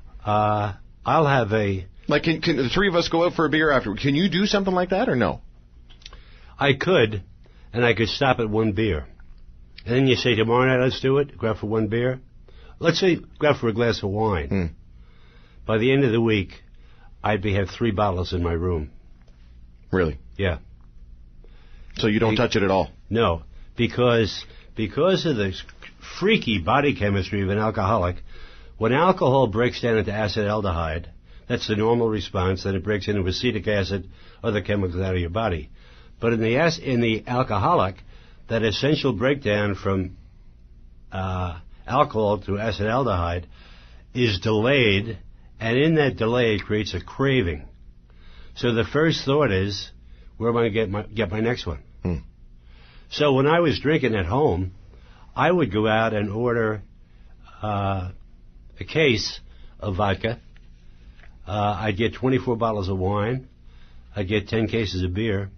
I'll have a... Like, can the three of us go out for a beer afterward? Can you do something like that or no? I could, and I could stop at one beer. And then you say, tomorrow night, let's do it. Go out for one beer. Let's say, go out for a glass of wine. By the end of the week, I'd have 3 bottles in my room. Really? Yeah. So you don't touch it at all? No, because of the freaky body chemistry of an alcoholic, when alcohol breaks down into acetaldehyde, that's the normal response, then it breaks into acetic acid, other chemicals out of your body. But in the alcoholic, that essential breakdown from alcohol to acetaldehyde is delayed, and in that delay it creates a craving. So the first thought is, where am I going to get my next one? So when I was drinking at home, I would go out and order a case of vodka. I'd get 24 bottles of wine. I'd get 10 cases of beer.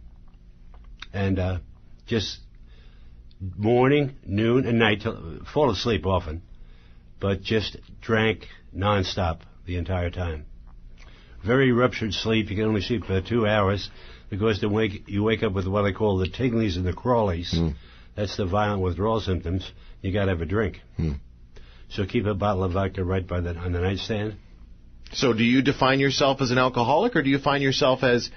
And just morning, noon, and night, fall asleep often, but just drank nonstop the entire time. Very ruptured sleep. You can only sleep for 2 hours because you wake up with what I call the tinglies and the crawlies. That's the violent withdrawal symptoms. You got to have a drink. So keep a bottle of vodka right on the nightstand. So do you define yourself as an alcoholic, or do you find yourself as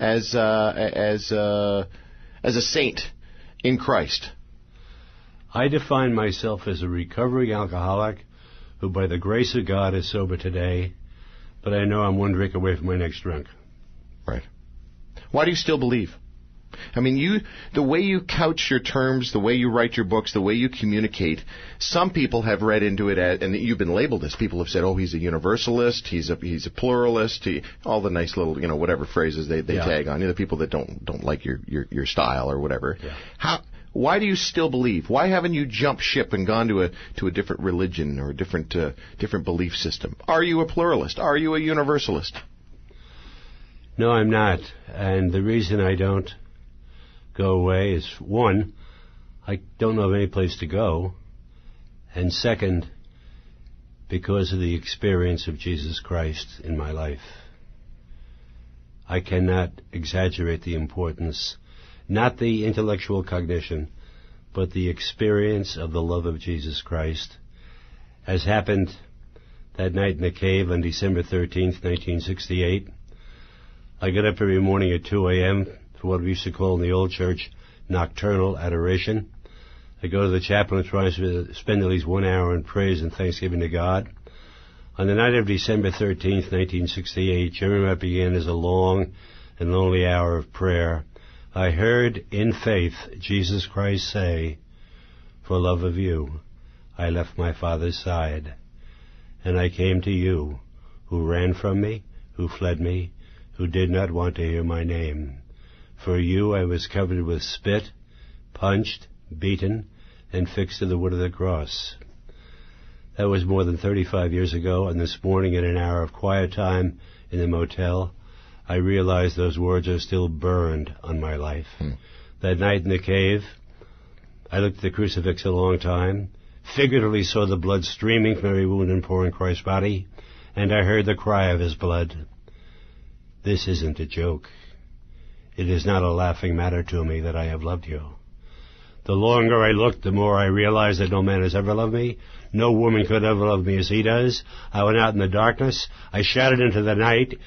a saint in Christ? I define myself as a recovering alcoholic who, by the grace of God, is sober today, but I know I'm one drink away from my next drunk. Right. Why do you still believe? I mean, the way you couch your terms, the way you write your books, the way you communicate, some people have read into it, and you've been labeled this. People have said, oh, he's a universalist, he's a pluralist, all the nice little, whatever phrases they tag on you, the people that don't like your style or whatever. Yeah. Why do you still believe? Why haven't you jumped ship and gone to a different religion or a different belief system? Are you a pluralist? Are you a universalist? No, I'm not. And the reason I don't go away is, one, I don't know of any place to go, and second, because of the experience of Jesus Christ in my life. I cannot exaggerate the importance, not the intellectual cognition, but the experience of the love of Jesus Christ, as happened that night in the cave on December 13th, 1968. I got up every morning at 2 a.m. for what we used to call in the old church nocturnal adoration. I go to the chapel and try to spend at least 1 hour in praise and thanksgiving to God. On the night of December 13th, 1968, Jeremy began as a long and lonely hour of prayer. I heard in faith Jesus Christ say, "For love of you, I left my Father's side, and I came to you, who ran from me, who fled me, who did not want to hear my name. For you I was covered with spit, punched, beaten, and fixed to the wood of the cross." That was more than 35 years ago, and this morning in an hour of quiet time in the motel, I realized those words are still burned on my life. That night in the cave, I looked at the crucifix a long time, figuratively saw the blood streaming from every wound and pore in Christ's body, and I heard the cry of his blood. This isn't a joke. It is not a laughing matter to me that I have loved you. The longer I looked, the more I realized that no man has ever loved me. No woman could ever love me as he does. I went out in the darkness. I shouted into the night,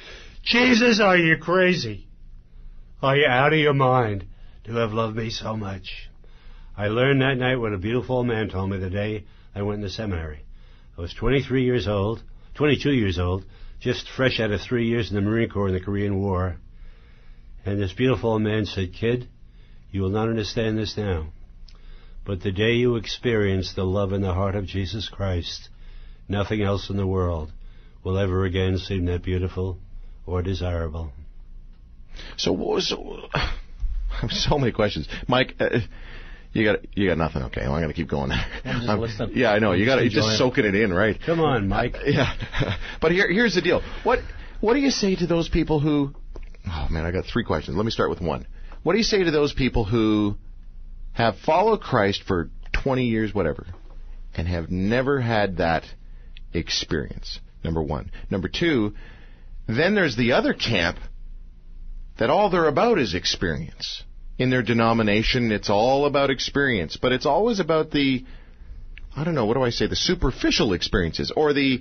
Jesus, are you crazy? Are you out of your mind to have loved me so much? I learned that night what a beautiful old man told me the day I went into seminary. I was 22 years old, just fresh out of 3 years in the Marine Corps in the Korean War. And this beautiful old man said, "Kid, you will not understand this now, but the day you experience the love in the heart of Jesus Christ, nothing else in the world will ever again seem that beautiful or desirable." So so many questions, Mike. You got nothing. Okay, well, I'm going to keep going. I'm just listening. Yeah, I know. You got to just soaking it in, right? Come on, Mike. Yeah, but here's the deal. What do you say to those people who? Oh man, I got 3 questions. Let me start with one. What do you say to those people who have followed Christ for 20 years, whatever, and have never had that experience? Number one. Number two, then there's the other camp that all they're about is experience. In their denomination, it's all about experience, but it's always about the superficial experiences, or the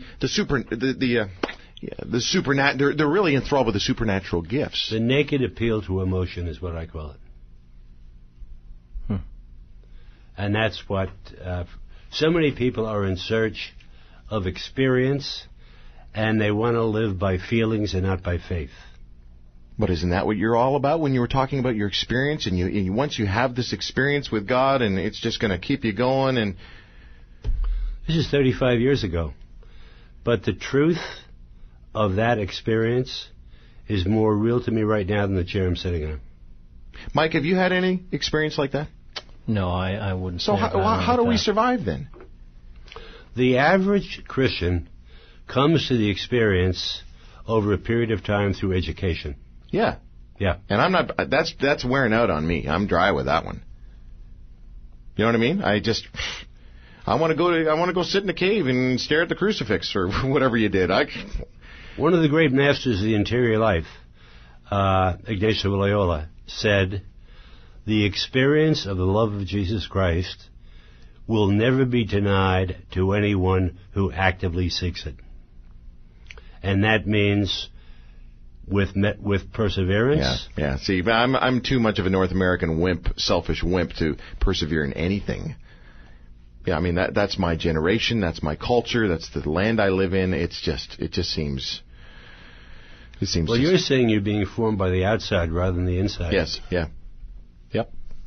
supernatural. They're really enthralled with the supernatural gifts. The naked appeal to emotion is what I call it. And that's what so many people are in search of experience, and they want to live by feelings and not by faith. But isn't that what you're all about when you were talking about your experience? And you once you have this experience with God, and it's just going to keep you going. And this is 35 years ago. But the truth of that experience is more real to me right now than the chair I'm sitting on. Mike, have you had any experience like that? No, I wouldn't. So how do we survive then? The average Christian comes to the experience over a period of time through education. Yeah. Yeah. And I'm not, that's wearing out on me. I'm dry with that one. You know what I mean? I want to go sit in a cave and stare at the crucifix or whatever you did. One of the great masters of the interior life, Ignatius of Loyola, said, "The experience of the love of Jesus Christ will never be denied to anyone who actively seeks it." And that means with perseverance. Yeah. See, I'm too much of a North American selfish wimp to persevere in anything. Yeah, I mean that's my generation, that's my culture, that's the land I live in. It just seems. Well, you're saying you're being formed by the outside rather than the inside. Yes. Yeah. Yep.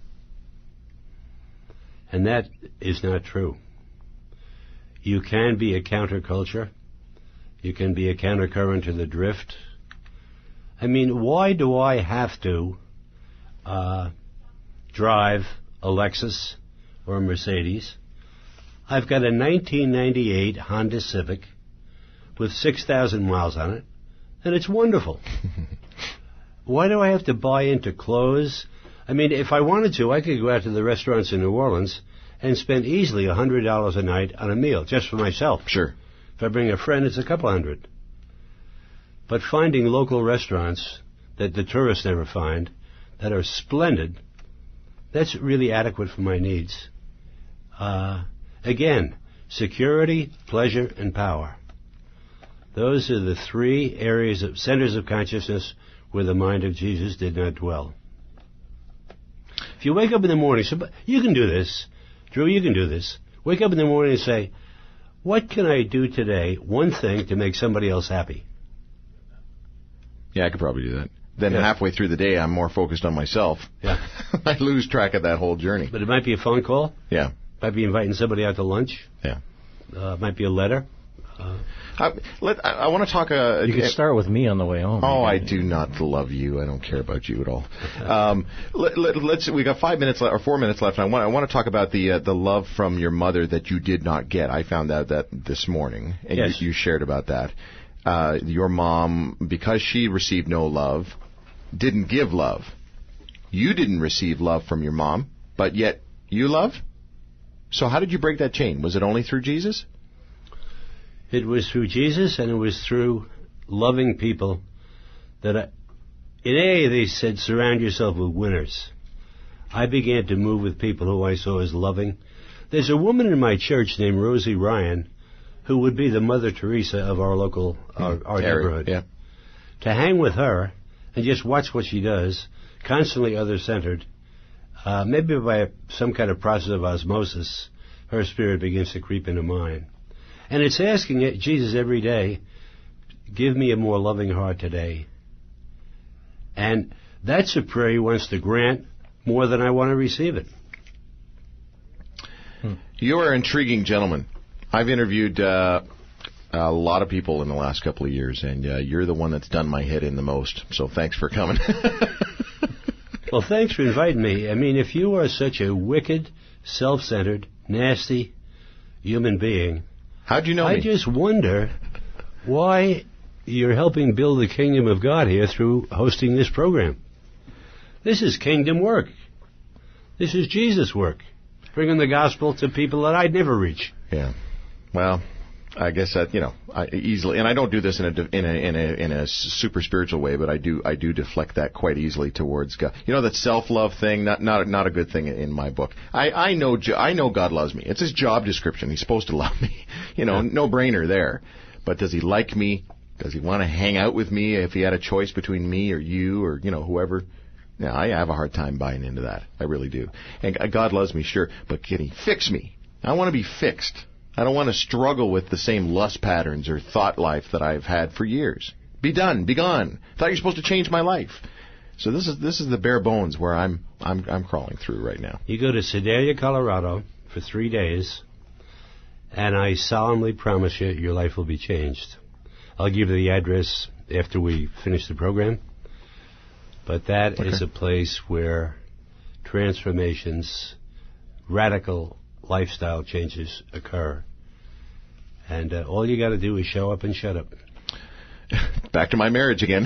And that is not true. You can be a counterculture. You can be a countercurrent to the drift. I mean, why do I have to drive a Lexus or a Mercedes? I've got a 1998 Honda Civic with 6,000 miles on it, and it's wonderful. Why do I have to buy into clothes? I mean, if I wanted to, I could go out to the restaurants in New Orleans and spend easily $100 a night on a meal, just for myself. Sure. If I bring a friend, it's a couple hundred. But finding local restaurants that the tourists never find, that are splendid, that's really adequate for my needs. Again, security, pleasure, and power. Those are the 3 areas of centers of consciousness where the mind of Jesus did not dwell. If you wake up in the morning, you can do this. Drew, you can do this. Wake up in the morning and say, what can I do today, one thing, to make somebody else happy? Yeah, I could probably do that. Then halfway through the day, I'm more focused on myself. Yeah. I lose track of that whole journey. But it might be a phone call. Yeah. Might be inviting somebody out to lunch. Yeah. Might be a letter. I want to talk. You could start with me on the way home. Oh, I do not love you. I don't care about you at all. We got 5 minutes left, or 4 minutes left. And I want to talk about the love from your mother that you did not get. I found out that this morning, and yes. you shared about that. Your mom, because she received no love, didn't give love. You didn't receive love from your mom, but yet you loved? So how did you break that chain? Was it only through Jesus? It was through Jesus, and it was through loving people that in AA they said, surround yourself with winners. I began to move with people who I saw as loving. There's a woman in my church named Rosie Ryan, who would be the Mother Teresa of our local, our neighborhood. Yeah. to hang with her and just watch what she does, constantly other-centered, maybe by some kind of process of osmosis, her spirit begins to creep into mine. And it's asking Jesus every day, give me a more loving heart today. And that's a prayer he wants to grant more than I want to receive it. You are an intriguing gentleman. I've interviewed a lot of people in the last couple of years, and you're the one that's done my head in the most. So thanks for coming. Well, thanks for inviting me. I mean, if you are such a wicked, self-centered, nasty human being, how'd you know me? I just wonder why you're helping build the kingdom of God here through hosting this program. This is kingdom work. This is Jesus' work, bringing the gospel to people that I'd never reach. Yeah. Well, I guess that I easily, and I don't do this in a super spiritual way, but I do deflect that quite easily towards God. That self-love thing, not a good thing in my book. I know God loves me. It's his job description. He's supposed to love me. No brainer there. But does he like me? Does he want to hang out with me if he had a choice between me or you or whoever? Yeah, I have a hard time buying into that. I really do. And God loves me, sure, but can he fix me? I want to be fixed. I don't want to struggle with the same lust patterns or thought life that I've had for years. Be done. Be gone. I thought you were supposed to change my life. So this is the bare bones where I'm crawling through right now. You go to Sedalia, Colorado for 3 days, and I solemnly promise you your life will be changed. I'll give you the address after we finish the program. But that is a place where transformations, radical lifestyle changes occur. And all you got to do is show up and shut up. Back to my marriage again.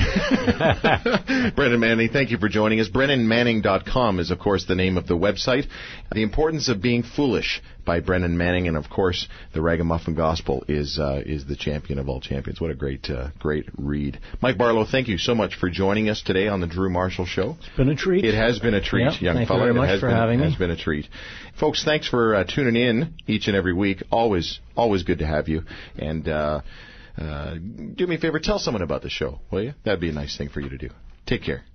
Brennan Manning, thank you for joining us. BrennanManning.com is, of course, the name of the website. The Importance of Being Foolish by Brennan Manning. And, of course, The Ragamuffin Gospel is the champion of all champions. What a great read. Mike Barlow, thank you so much for joining us today on the Drew Marshall Show. It's been a treat. It has been a treat, young fella. Thank you very much for having me. It has been a treat. Folks, thanks for tuning in each and every week. Always good to have you. And do me a favor, tell someone about the show, will you? That'd be a nice thing for you to do. Take care.